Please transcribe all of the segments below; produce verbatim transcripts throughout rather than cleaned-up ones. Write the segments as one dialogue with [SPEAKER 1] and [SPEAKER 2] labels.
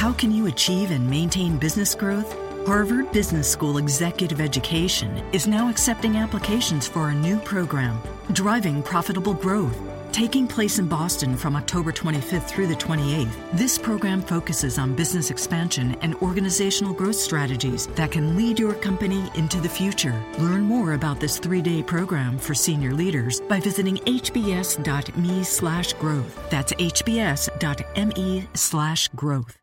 [SPEAKER 1] How can you achieve and maintain business growth? Harvard Business School Executive Education is now accepting applications for a new program, Driving Profitable Growth. Taking place in Boston from October twenty-fifth through the twenty-eighth, this program focuses on business expansion and organizational growth strategies that can lead your company into the future. Learn more about this three-day program for senior leaders by visiting hbs.me slash growth. That's hbs.me slash growth.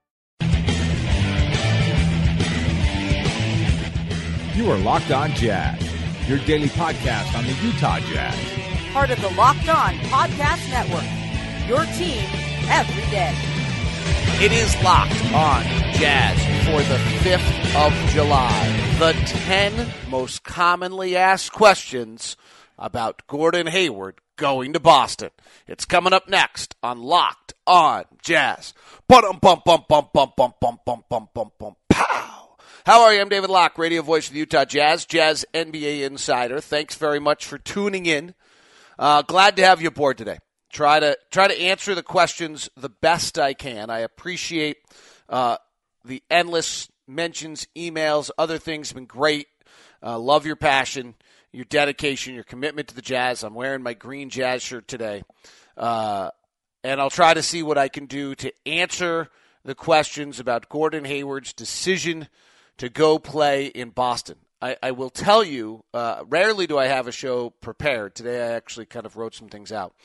[SPEAKER 2] You are Locked On Jazz, your daily podcast on the Utah Jazz.
[SPEAKER 3] Part of the Locked On Podcast Network, your team every day.
[SPEAKER 4] It is Locked On Jazz for the fifth of July. The ten most commonly asked questions about Gordon Hayward going to Boston. It's coming up next on Locked On Jazz. Bum bum bum bum bum bum bum bum bum bum bum pow. How are you? I'm David Locke, radio voice of the Utah Jazz, Jazz N B A insider. Thanks very much for tuning in. Uh, glad to have you aboard today. Try to try to answer the questions the best I can. I appreciate uh, the endless mentions, emails, other things have been great. Uh, love your passion, your dedication, your commitment to the Jazz. I'm wearing my green Jazz shirt today. Uh, and I'll try to see what I can do to answer the questions about Gordon Hayward's decision to go play in Boston. I, I will tell you, uh, rarely do I have a show prepared. Today I actually kind of wrote some things out.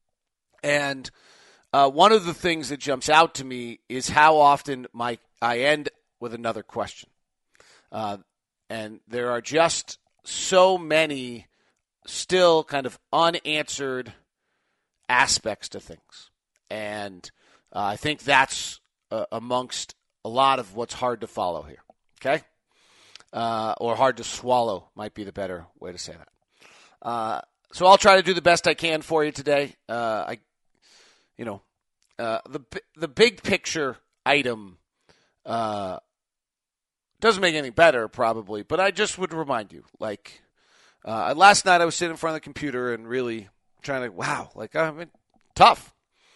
[SPEAKER 4] And uh, one of the things that jumps out to me is how often my I end with another question. Uh, and there are just so many still kind of unanswered aspects to things. And uh, I think that's uh, amongst a lot of what's hard to follow here. Okay? Uh, or hard to swallow might be the better way to say that. Uh, so I'll try to do the best I can for you today. Uh, I, you know, uh, the the big picture item uh, doesn't make anything better probably, but I just would remind you, like uh, last night I was sitting in front of the computer and really trying to, wow, like I mean, tough,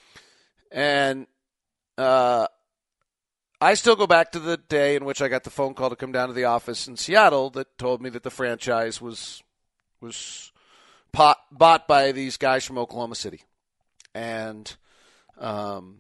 [SPEAKER 4] and uh. I still go back to the day in which I got the phone call to come down to the office in Seattle that told me that the franchise was was pot, bought by these guys from Oklahoma City. And, um,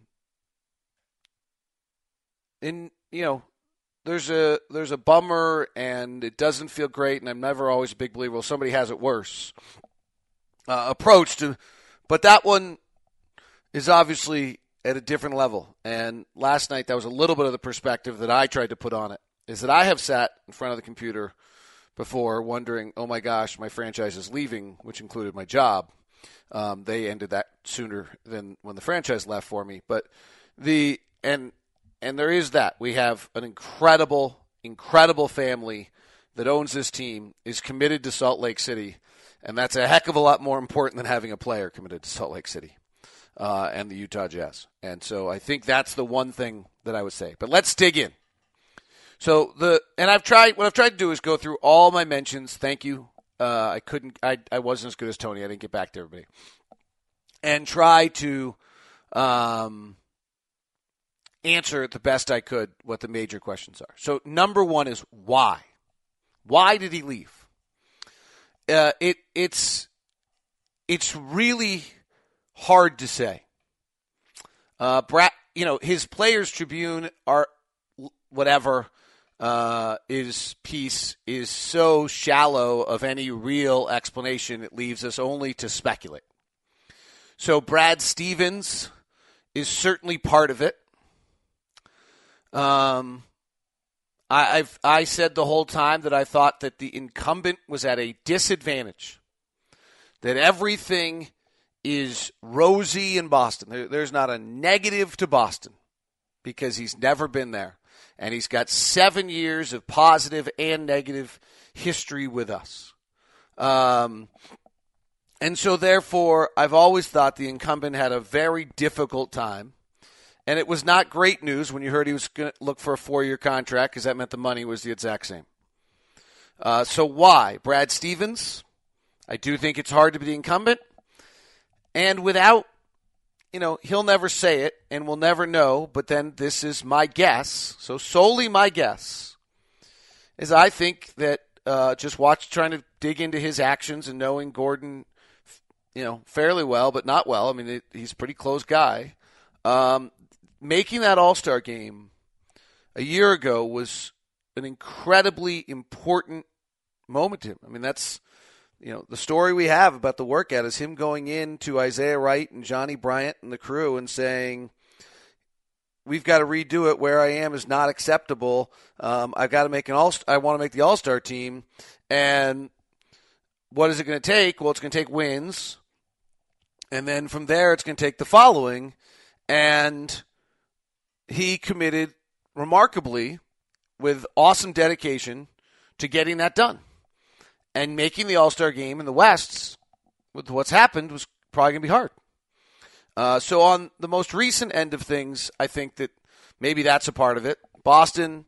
[SPEAKER 4] in, you know, there's a there's a bummer and it doesn't feel great, and I'm never always a big believer, well, somebody has it worse uh, approach to, but that one is obviously at a different level. And last night, that was a little bit of the perspective that I tried to put on it, is that I have sat in front of the computer before wondering, oh my gosh, my franchise is leaving, which included my job. Um, they ended that sooner than when the franchise left for me. But the, and, and there is that. We have an incredible, incredible family that owns this team, is committed to Salt Lake City. And that's a heck of a lot more important than having a player committed to Salt Lake City. Uh, and the Utah Jazz. And so I think that's the one thing that I would say. But let's dig in. So the and I've tried what I've tried to do is go through all my mentions. Thank you. Uh, I couldn't. I I wasn't as good as Tony. I didn't get back to everybody. And try to um, answer the best I could what the major questions are. So number one is why. Why did he leave? Uh, it it's it's really hard to say. Uh, Brad, you know, his Players Tribune are whatever uh, his piece is so shallow of any real explanation. It leaves us only to speculate. So Brad Stevens is certainly part of it. Um, I, I've I said the whole time that I thought that the incumbent was at a disadvantage. That everything is rosy in Boston. There, there's not a negative to Boston because he's never been there. And he's got seven years of positive and negative history with us. Um, and so, therefore, I've always thought the incumbent had a very difficult time. And it was not great news when you heard he was going to look for a four-year contract because that meant the money was the exact same. Uh, so why? Brad Stevens, I do think it's hard to be the incumbent. And without you know, he'll never say it and we'll never know, but then this is my guess. So solely my guess is I think that uh, just watch trying to dig into his actions and knowing Gordon, you know, fairly well, but not well. I mean, it, he's a pretty close guy. Um, making that All-Star game a year ago was an incredibly important moment to him. I mean, that's, you know, the story we have about the workout is him going in to Isaiah Wright and Johnny Bryant and the crew and saying, we've got to redo it. Where I am is not acceptable. Um, I've got to make an all. I want to make the All-Star team. And what is it going to take? Well, it's going to take wins. And then from there, it's going to take the following. And he committed remarkably with awesome dedication to getting that done. And making the All-Star game in the West with what's happened was probably going to be hard. Uh, so on the most recent end of things, I think that maybe that's a part of it. Boston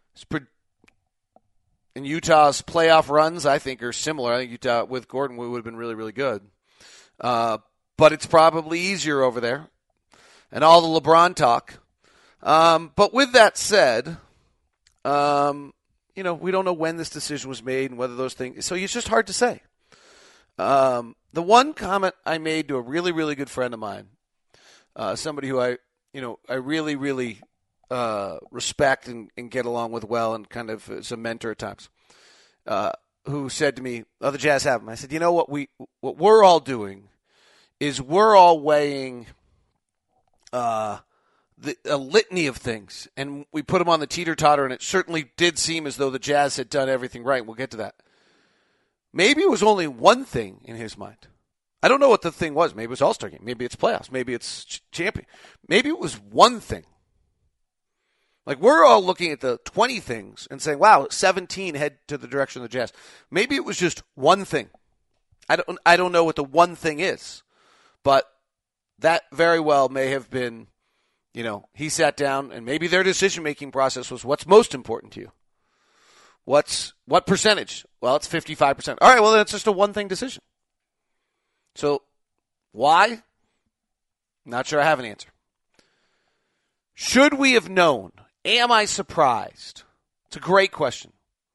[SPEAKER 4] and Utah's playoff runs, I think, are similar. I think Utah with Gordon would have been really, really good. Uh, but it's probably easier over there. And all the LeBron talk. Um, but with that said, um, you know, we don't know when this decision was made and whether those things. So it's just hard to say. Um, the one comment I made to a really, really good friend of mine, uh, somebody who I, you know, I really, really uh, respect and, and get along with well, and kind of as a mentor at times, uh, who said to me, "Oh, the Jazz have him." I said, "You know what we, what we're all doing, is we're all weighing." Uh, The, a litany of things, and we put them on the teeter-totter, and it certainly did seem as though the Jazz had done everything right. We'll get to that. Maybe it was only one thing in his mind. I don't know what the thing was. Maybe it was All-Star game. Maybe it's playoffs. Maybe it's ch- champion. Maybe it was one thing. Like, we're all looking at the twenty things and saying, wow, seventeen head to the direction of the Jazz. Maybe it was just one thing. I don't, I don't know what the one thing is, but that very well may have been. You know, he sat down, and maybe their decision-making process was, what's most important to you? What's what percentage? Well, it's fifty-five percent. All right, well, then it's just a one-thing decision. So, why? Not sure I have an answer. Should we have known? Am I surprised? It's a great question.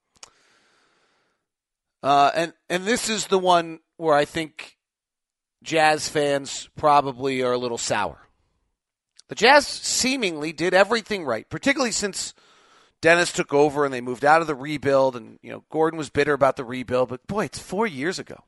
[SPEAKER 4] Uh, and, and this is the one where I think Jazz fans probably are a little sour. The Jazz seemingly did everything right, particularly since Dennis took over and they moved out of the rebuild. And, you know, Gordon was bitter about the rebuild, but boy, it's four years ago.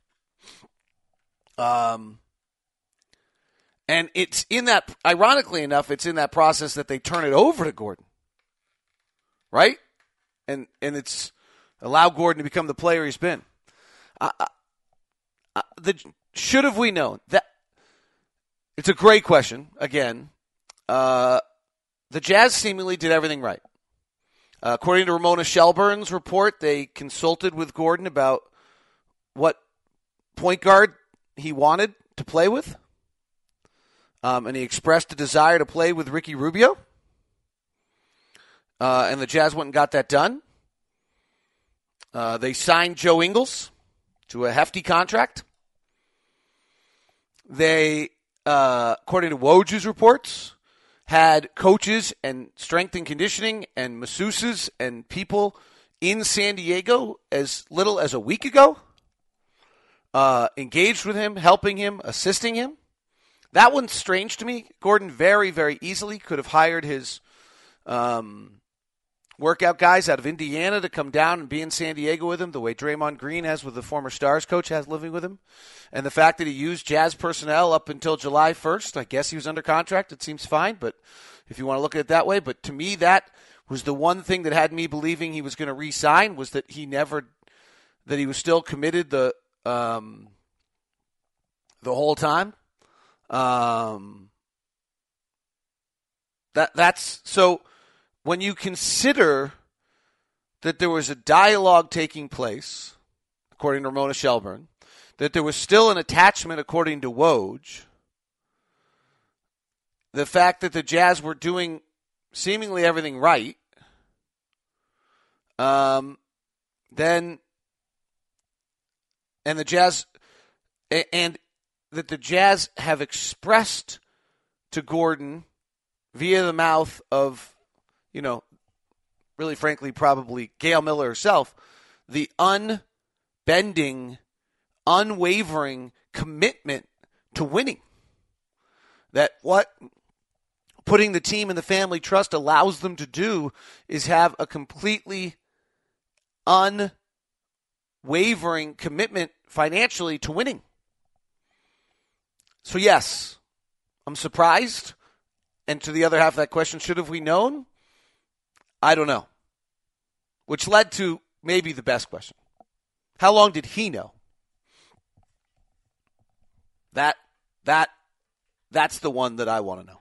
[SPEAKER 4] Um, and it's in that, ironically enough, it's in that process that they turn it over to Gordon, right? And and it's allow Gordon to become the player he's been. Uh, uh, the should have we known that? It's a great question. Again. Uh, the Jazz seemingly did everything right. Uh, according to Ramona Shelburne's report, they consulted with Gordon about what point guard he wanted to play with. Um, and he expressed a desire to play with Ricky Rubio. Uh, and the Jazz went and got that done. Uh, they signed Joe Ingles to a hefty contract. They, uh, according to Woj's reports, had coaches and strength and conditioning and masseuses and people in San Diego as little as a week ago, uh, engaged with him, helping him, assisting him. That one's strange to me. Gordon very, very easily could have hired his um, workout guys out of Indiana to come down and be in San Diego with him, the way Draymond Green has with the former Stars coach has living with him. And the fact that he used Jazz personnel up until July first, I guess he was under contract. It seems fine, but if you want to look at it that way. But to me, that was the one thing that had me believing he was going to re-sign, was that he never, that he was still committed the um, the whole time. Um, that that's so when you consider that there was a dialogue taking place, according to Ramona Shelburne, that there was still an attachment according to Woj, the fact that the Jazz were doing seemingly everything right, um, then, and the Jazz, and that the Jazz have expressed to Gordon via the mouth of, you know, really frankly, probably Gail Miller herself, the unbending, unwavering commitment to winning. That what putting the team in the family trust allows them to do is have a completely unwavering commitment financially to winning. So yes, I'm surprised. And to the other half of that question, should have we known? I don't know. Which led to maybe the best question. How long did he know? That that that's the one that I want to know.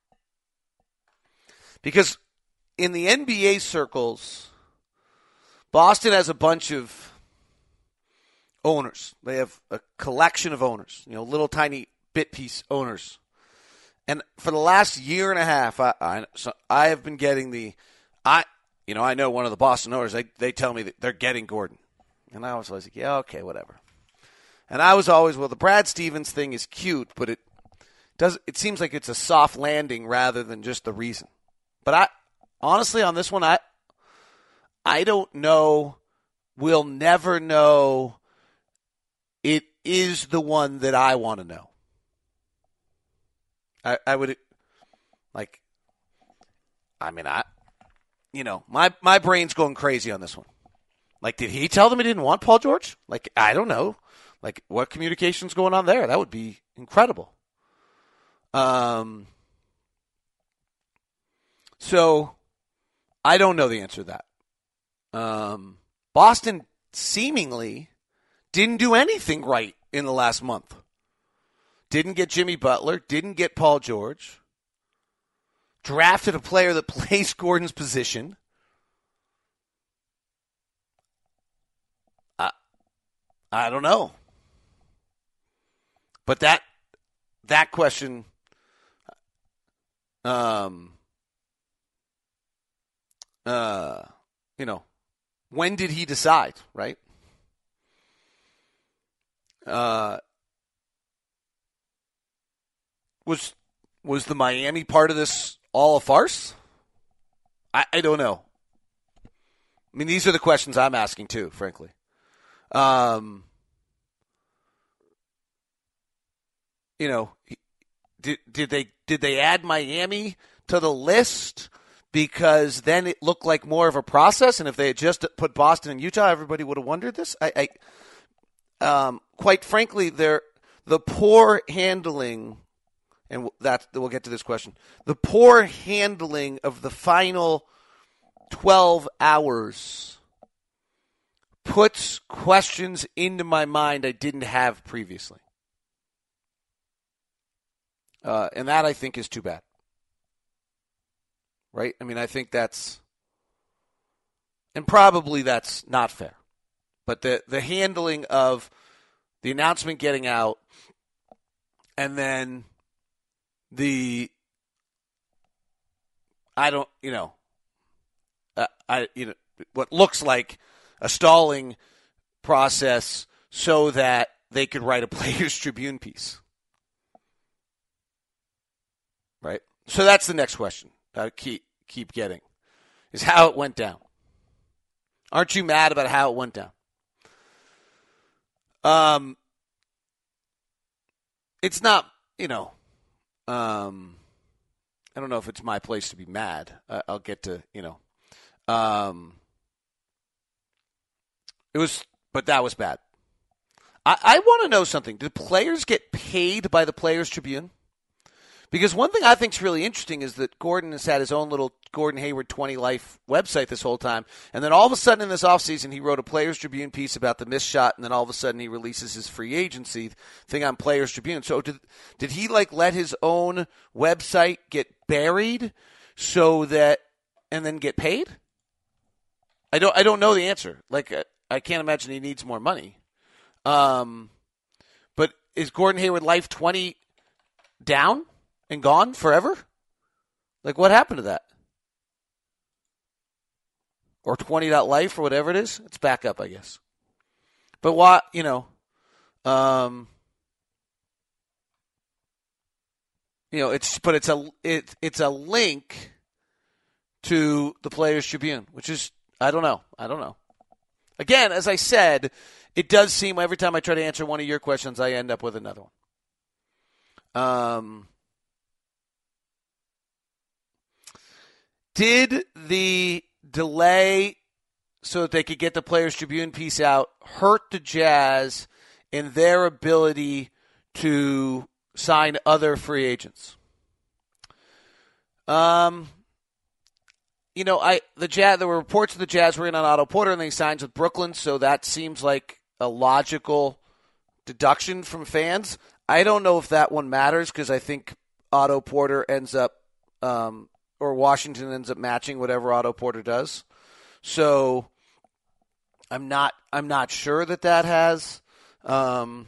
[SPEAKER 4] Because in the N B A circles, Boston has a bunch of owners. They have a collection of owners, you know, little tiny bit piece owners. And for the last year and a half, I I, so I have been getting the, I you know, I know one of the Boston owners, they, they tell me that they're getting Gordon. And I was always like, yeah, okay, whatever. And I was always, well, the Brad Stevens thing is cute, but it does. It seems like it's a soft landing rather than just the reason. But I, honestly, on this one, I, I don't know. We'll never know. It is the one that I want to know. I, I would, like, I mean, I, you know, my, my brain's going crazy on this one. Like, did he tell them he didn't want Paul George? Like, I don't know. Like, what communication's going on there? That would be incredible. Um. So, I don't know the answer to that. Um, Boston seemingly didn't do anything right in the last month. Didn't get Jimmy Butler. Didn't get Paul George. Drafted a player that plays Gordon's position. I, I don't know. But that that question, um, uh, you know, when did he decide, right? Uh, was was the Miami part of this all a farce? I, I don't know. I mean, these are the questions I'm asking too, frankly. Um, you know, did did they did they add Miami to the list because then it looked like more of a process, and if they had just put Boston and Utah, everybody would have wondered this? I, I um, quite frankly, they're, the poor handling, and that we'll get to this question. The poor handling of the final twelve hours puts questions into my mind I didn't have previously. Uh, and that, I think, is too bad. Right? I mean, I think that's, and probably that's not fair. But the, the handling of the announcement getting out and then the, I don't, you know, uh, I, you know, what looks like a stalling process so that they could write a Players Tribune piece. Right? So that's the next question I keep, keep getting, is how it went down. Aren't you mad about how it went down? Um, it's not, you know, um, I don't know if it's my place to be mad. Uh, I'll get to, you know, um, it was, but that was bad. I, I want to know something. Do players get paid by the Players Tribune? Because one thing I think is really interesting is that Gordon has had his own little Gordon Hayward twenty Life website this whole time. And then all of a sudden in this offseason, he wrote a Players Tribune piece about the missed shot. And then all of a sudden he releases his free agency thing on Players Tribune. So did, did he like let his own website get buried so that, and then get paid? I don't, I don't know the answer. Like, I can't imagine he needs more money. Um, but is Gordon Hayward Life twenty down and gone forever? Like, what happened to that? Or twenty Life or whatever it is? It's back up, I guess. But why, you know, um, you know, it's but it's a it, it's a link to the Players Tribune, which is I don't know. I don't know. Again, as I said, it does seem every time I try to answer one of your questions, I end up with another one. Um, did the delay so that they could get the Players Tribune piece out hurt the Jazz in their ability to sign other free agents? Um, you know, I the Jazz. There were reports of the Jazz were in on Otto Porter, and they signed with Brooklyn, so that seems like a logical deduction from fans. I don't know if that one matters because I think Otto Porter ends up, um, or Washington ends up matching whatever Otto Porter does. So I'm not. I'm not sure that that has um,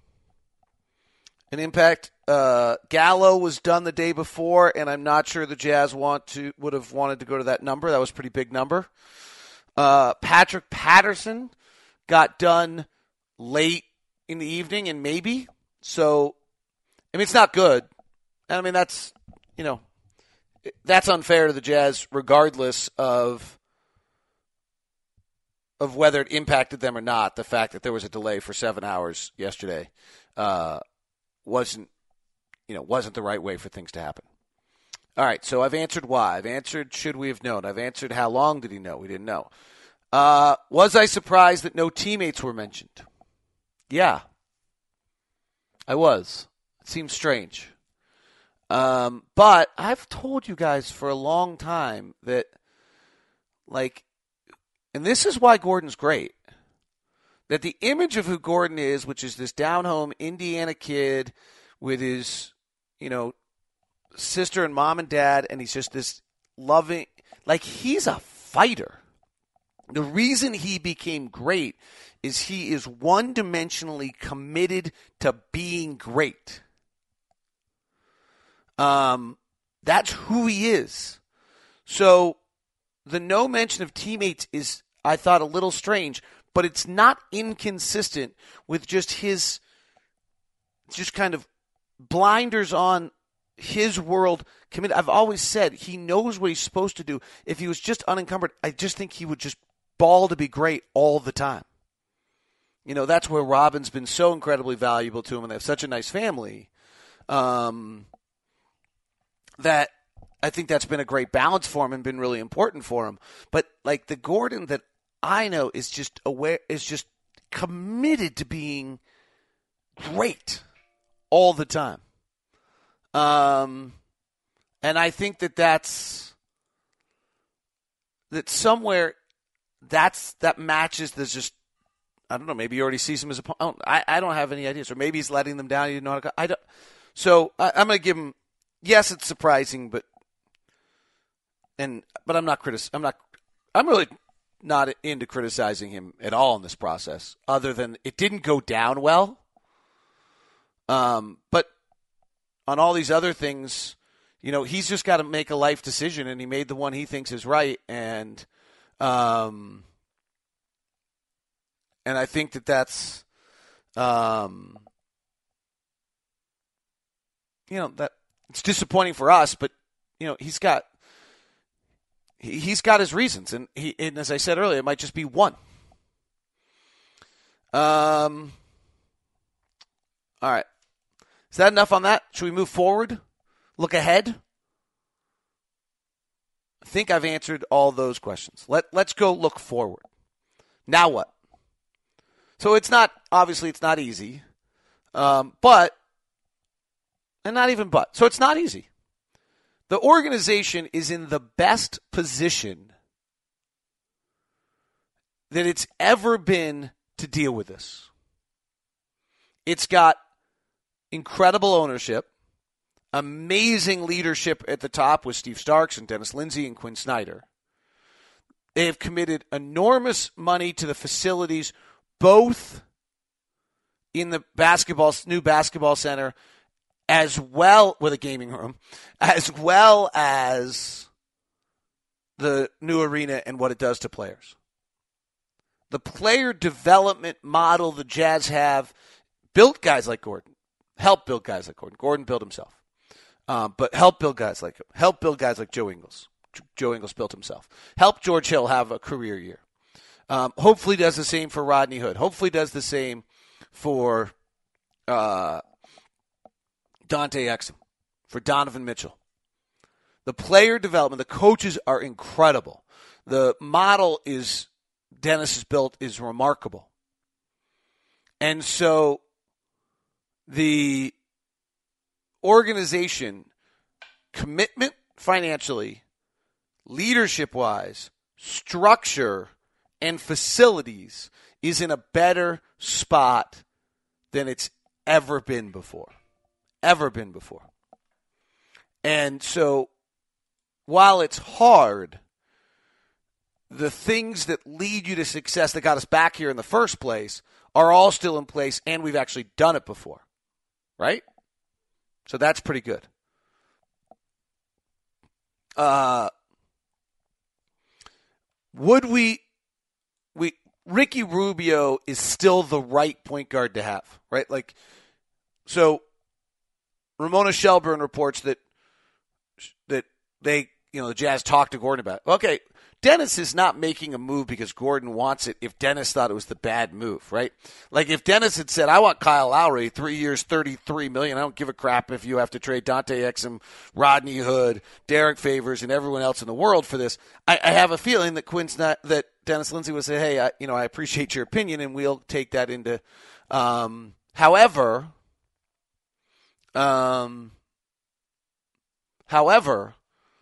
[SPEAKER 4] an impact. Uh, Gallo was done the day before, and I'm not sure the Jazz want to would have wanted to go to that number. That was a pretty big number. Uh, Patrick Patterson got done late in the evening, and maybe so. I mean, it's not good. And I mean, that's you know, that's unfair to the Jazz, regardless of of whether it impacted them or not. The fact that there was a delay for seven hours yesterday uh, wasn't. You know, wasn't the right way for things to happen. All right, so I've answered why. I've answered should we have known. I've answered how long did he know. We didn't know. Uh, was I surprised that no teammates were mentioned? Yeah, I was. It seems strange. Um, but I've told you guys for a long time that, like, and this is why Gordon's great, that the image of who Gordon is, which is this down-home Indiana kid with his, you know, sister and mom and dad, and he's just this loving, like he's a fighter. The reason he became great is he is one-dimensionally committed to being great. Um, that's who he is. So the no mention of teammates is, I thought, a little strange, but it's not inconsistent with just his, just kind of blinders on his world committed. I've always said he knows what he's supposed to do. If he was just unencumbered, I just think he would just ball to be great all the time. You know, that's where Robin's been so incredibly valuable to him, and they have such a nice family. Um, that I think that's been a great balance for him and been really important for him. But like the Gordon that I know is just aware, is just committed to being great all the time. Um, and I think that that's, that somewhere that's, that matches the just, I don't know, maybe he already sees him as a, I, I don't have any ideas. Or maybe he's letting them down. He didn't know how to go. I don't, so I, I'm going to give him, yes, it's surprising, but, and, but I'm not critic, I'm not, I'm really not into criticizing him at all in this process, other than it didn't go down well. Um, but on all these other things, you know, he's just got to make a life decision, and he made the one he thinks is right. And, um, and I think that that's, um, you know, that it's disappointing for us, but you know, he's got, he, he's got his reasons, and he, and as I said earlier, it might just be one. Um, all right. Is that enough on that? Should we move forward? Look ahead? I think I've answered all those questions. Let, let's go look forward. Now what? So it's not, obviously it's not easy, um, but, and not even but. So it's not easy. The organization is in the best position that it's ever been to deal with this. It's got incredible ownership, amazing leadership at the top with Steve Starks and Dennis Lindsay and Quinn Snyder. They have committed enormous money to the facilities, both in the basketball new basketball center, as well with a gaming room, as well as the new arena and what it does to players. The player development model the Jazz have built guys like Gordon. Helped build guys like Gordon. Gordon built himself. Um, but help build guys like him. Help build guys like Joe Ingles. Joe Ingles built himself. Help George Hill have a career year. Um, hopefully does the same for Rodney Hood. Hopefully does the same for uh, Dante Exum, for Donovan Mitchell. The player development, the coaches are incredible. The model is Dennis has built is remarkable. And so the organization, commitment financially, leadership-wise, structure, and facilities is in a better spot than it's ever been before. Ever been before. And so while it's hard, the things that lead you to success that got us back here in the first place are all still in place, and we've actually done it before. Right? So that's pretty good. Uh, would we, we, Ricky Rubio is still the right point guard to have, right? Like, so Ramona Shelburne reports that, that they, you know, the Jazz talked to Gordon about it. Okay, Dennis is not making a move because Gordon wants it if Dennis thought it was the bad move, right? Like if Dennis had said, I want Kyle Lowry, three years, thirty-three million dollars. I don't give a crap if you have to trade Dante Exum, Rodney Hood, Derek Favors, and everyone else in the world for this. I, I have a feeling that Quinn's not, that Dennis Lindsay would say, hey, I, you know, I appreciate your opinion, and we'll take that into. Um, however, um, however,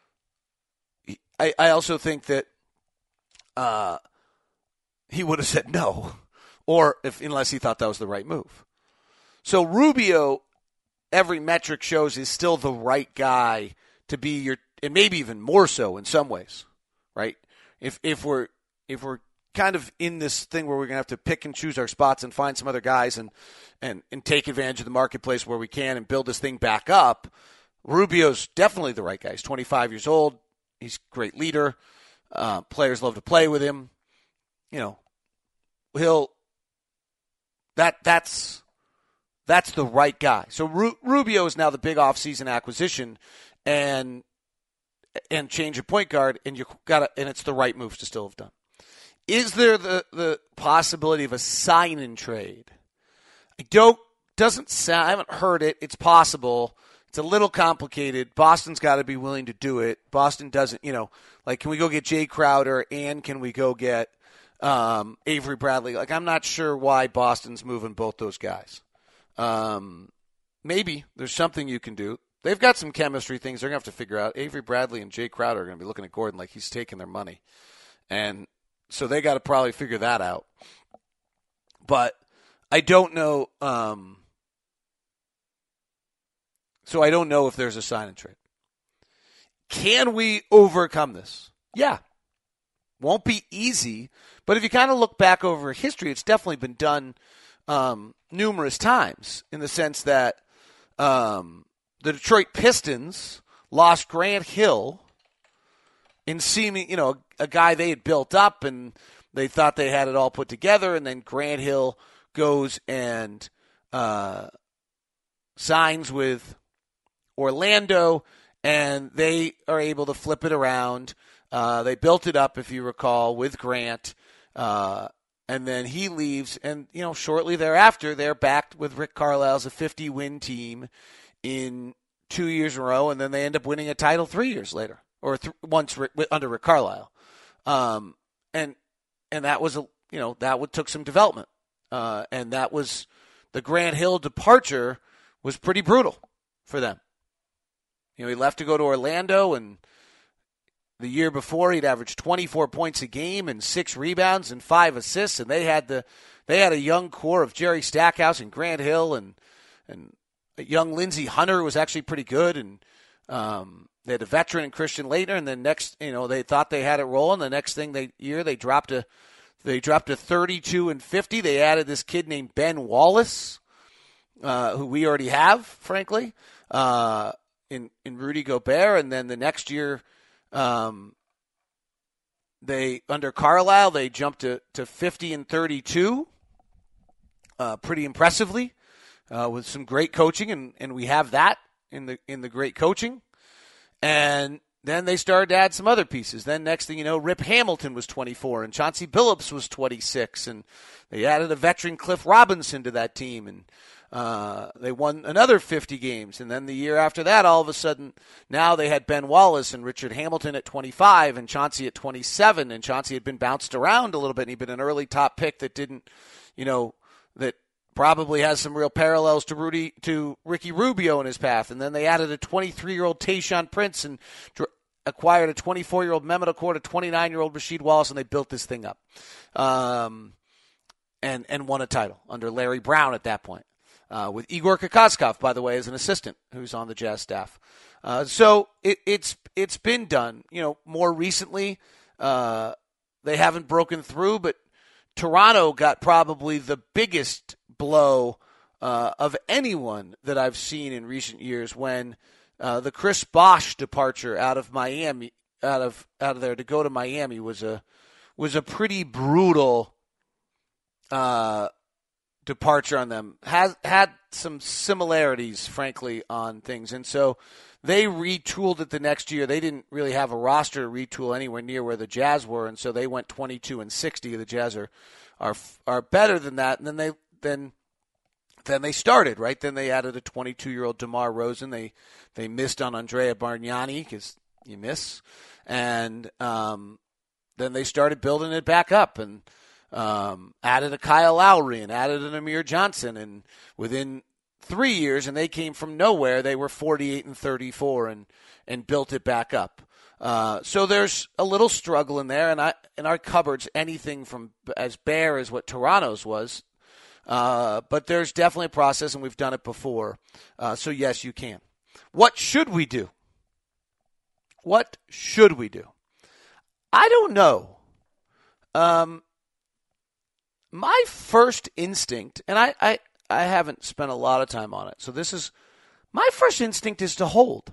[SPEAKER 4] I, I also think that uh, he would have said no, or if unless he thought that was the right move. So Rubio, every metric shows, is still the right guy to be your, and maybe even more so in some ways, right? If if we're if we're kind of in this thing where we're gonna have to pick and choose our spots and find some other guys and and and take advantage of the marketplace where we can and build this thing back up, Rubio's definitely the right guy. He's twenty-five years old. He's a great leader. Uh, players love to play with him. You know, he'll that that's that's the right guy. So Ru- Rubio is now the big offseason acquisition, and and change your point guard, and you got and it's the right move to still have done. Is there the the possibility of a sign and trade? I don't. Doesn't sound. I haven't heard it. It's possible. It's a little complicated. Boston's got to be willing to do it. Boston doesn't, you know, like, can we go get Jay Crowder and can we go get um, Avery Bradley? Like, I'm not sure why Boston's moving both those guys. Um, maybe there's something you can do. They've got some chemistry things they're going to have to figure out. Avery Bradley and Jay Crowder are going to be looking at Gordon like he's taking their money. And so they got to probably figure that out. But I don't know. Um, So I don't know if there's a sign and trade. Can we overcome this? Yeah. Won't be easy, but if you kind of look back over history, it's definitely been done um, numerous times in the sense that um, the Detroit Pistons lost Grant Hill in seeming, you know, a guy they had built up and they thought they had it all put together, and then Grant Hill goes and uh, signs with Orlando, and they are able to flip it around. Uh, they built it up, if you recall, with Grant, uh, and then he leaves. And, you know, shortly thereafter, they're backed with Rick Carlisle's a fifty-win team in two years in a row, and then they end up winning a title three years later, or th- once Rick, under Rick Carlisle. Um, and and that was, a you know, that would, took some development. Uh, and that was, the Grant Hill departure was pretty brutal for them. You know, he left to go to Orlando, and the year before he'd averaged twenty-four points a game and six rebounds and five assists, and they had the they had a young core of Jerry Stackhouse and Grant Hill, and and a young Lindsey Hunter was actually pretty good, and um, they had a veteran in Christian Laettner, and then next, you know, they thought they had it rolling. The next thing they year they dropped a they dropped a thirty-two and fifty. They added this kid named Ben Wallace, uh, who we already have, frankly. Uh, In, in Rudy Gobert, and then the next year, um, they under Carlisle they jumped to, to fifty and thirty-two, uh, pretty impressively, uh, with some great coaching, and, and we have that in the in the great coaching. And then they started to add some other pieces. Then next thing you know, Rip Hamilton was twenty-four and Chauncey Billups was twenty-six. And they added a veteran Cliff Robinson to that team. And uh, they won another fifty games. And then the year after that, all of a sudden, now they had Ben Wallace and Richard Hamilton at twenty-five and Chauncey at twenty-seven. And Chauncey had been bounced around a little bit. And he'd been an early top pick that didn't, you know, that probably has some real parallels to Rudy to Ricky Rubio in his path. And then they added a twenty-three-year-old Tayshaun Prince and dr- acquired a twenty-four-year-old Mehmet Okur, a twenty-nine-year-old Rasheed Wallace, and they built this thing up. Um, and and won a title under Larry Brown at that point, uh, with Igor Kokoskov, by the way, as an assistant who's on the Jazz staff. Uh, so it, it's it's been done. You know, more recently, uh, they haven't broken through, but Toronto got probably the biggest blow uh, of anyone that I've seen in recent years when uh, the Chris Bosh departure out of Miami, out of out of there to go to Miami was a was a pretty brutal uh, departure on them. Has had some similarities, frankly, on things, and so they retooled it the next year. They didn't really have a roster to retool anywhere near where the Jazz were, and so they went twenty-two and sixty. The Jazz are are are better than that, and then they then then they started right. Then they added a twenty-two-year-old DeMar Rosen. They they missed on Andrea Bargnani because you miss, and um, then they started building it back up and um, added a Kyle Lowry and added an Amir Johnson, and within three years, and they came from nowhere, they were forty-eight and thirty-four and and built it back up. Uh, so there's a little struggle in there, and I in our cupboards, anything from as bare as what Toronto's was. Uh, but there's definitely a process, and we've done it before. Uh, so, yes, you can. What should we do? What should we do? I don't know. Um, my first instinct, and I, I, I haven't spent a lot of time on it, so this is my first instinct is to hold.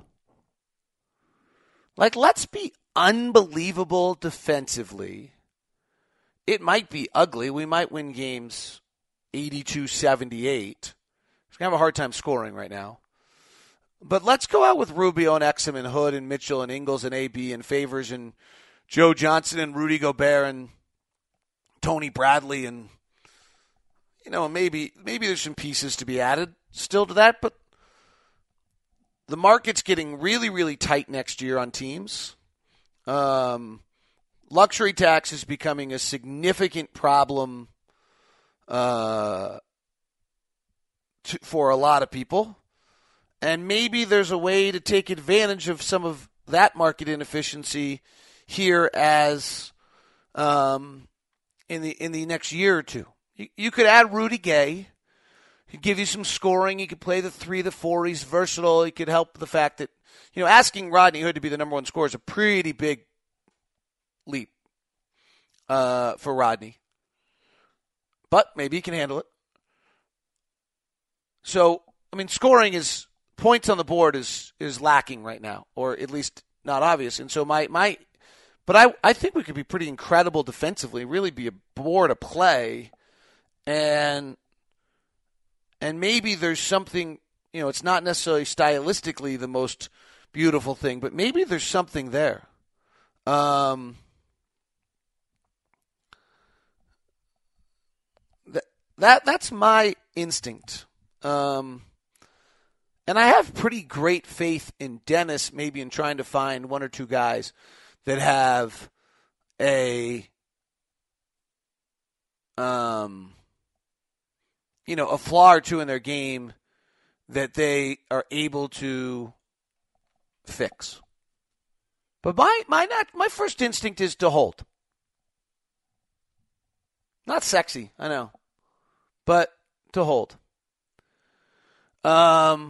[SPEAKER 4] Like, let's be unbelievable defensively. It might be ugly. We might win games eighty-two seventy-eight. We're going to have a hard time scoring right now. But let's go out with Rubio and Exum and Hood and Mitchell and Ingles and A B and Favors and Joe Johnson and Rudy Gobert and Tony Bradley and, you know, maybe maybe there's some pieces to be added still to that, but the market's getting really, really tight next year on teams. Um, luxury tax is becoming a significant problem uh, to, for a lot of people. And maybe there's a way to take advantage of some of that market inefficiency here as um, in the in the next year or two. You, you could add Rudy Gay. He'd give you some scoring. He could play the three, the four. He's versatile. He could help the fact that, you know, asking Rodney Hood to be the number one scorer is a pretty big leap uh, for Rodney. But maybe he can handle it. So, I mean, scoring is, points on the board is is lacking right now, or at least not obvious. And so my, my but I, I think we could be pretty incredible defensively, really be a bore to play. And And maybe there's something, you know, it's not necessarily stylistically the most beautiful thing, but maybe there's something there. Um, that, that that's my instinct. Um, and I have pretty great faith in Dennis, maybe in trying to find one or two guys that have a um. you know, a flaw or two in their game that they are able to fix. But my my not, my first instinct is to hold. Not sexy, I know, but to hold. Um.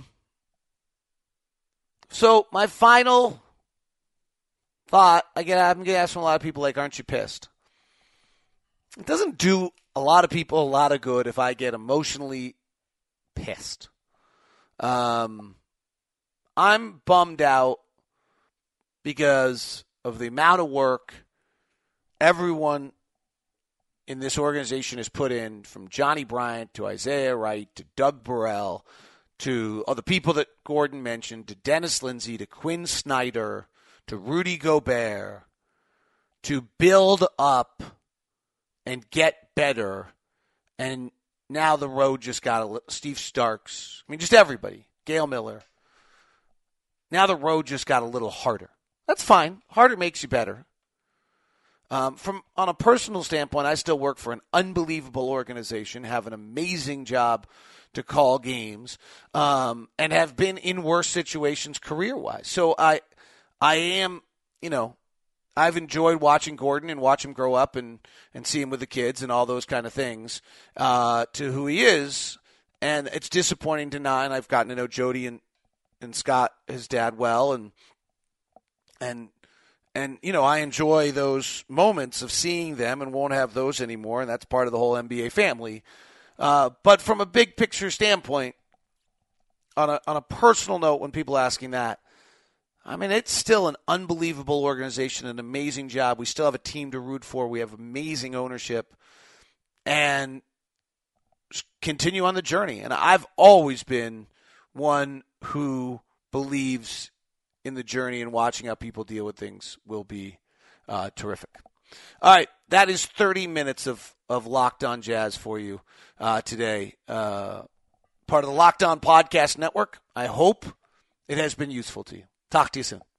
[SPEAKER 4] So my final thought, I get I'm getting asked from a lot of people, like, aren't you pissed? It doesn't do a lot of people a lot of good if I get emotionally pissed. Um, I'm bummed out because of the amount of work everyone in this organization has put in, from Johnny Bryant to Isaiah Wright to Doug Burrell to all the people that Gordon mentioned, to Dennis Lindsay, to Quinn Snyder, to Rudy Gobert, to build up and get better. And now the road just got a little, Steve Starks, I mean, just everybody, Gail Miller. Now the road just got a little harder. That's fine. Harder makes you better. Um, from on a personal standpoint, I still work for an unbelievable organization, have an amazing job to call games, um, and have been in worse situations career-wise. So I, I am, you know, I've enjoyed watching Gordon and watch him grow up and, and see him with the kids and all those kind of things uh, to who he is. And it's disappointing to not. And I've gotten to know Jody and, and Scott, his dad, well, and and. And, you know, I enjoy those moments of seeing them and won't have those anymore, and that's part of the whole N B A family. Uh, but from a big picture standpoint, on a on a personal note, when people are asking that, I mean, it's still an unbelievable organization, an amazing job. We still have a team to root for. We have amazing ownership. And continue on the journey. And I've always been one who believes in the journey, and watching how people deal with things will be uh, terrific. All right, that is thirty minutes of, of Locked On Jazz for you uh, today. Uh, part of the Locked On Podcast Network. I hope it has been useful to you. Talk to you soon.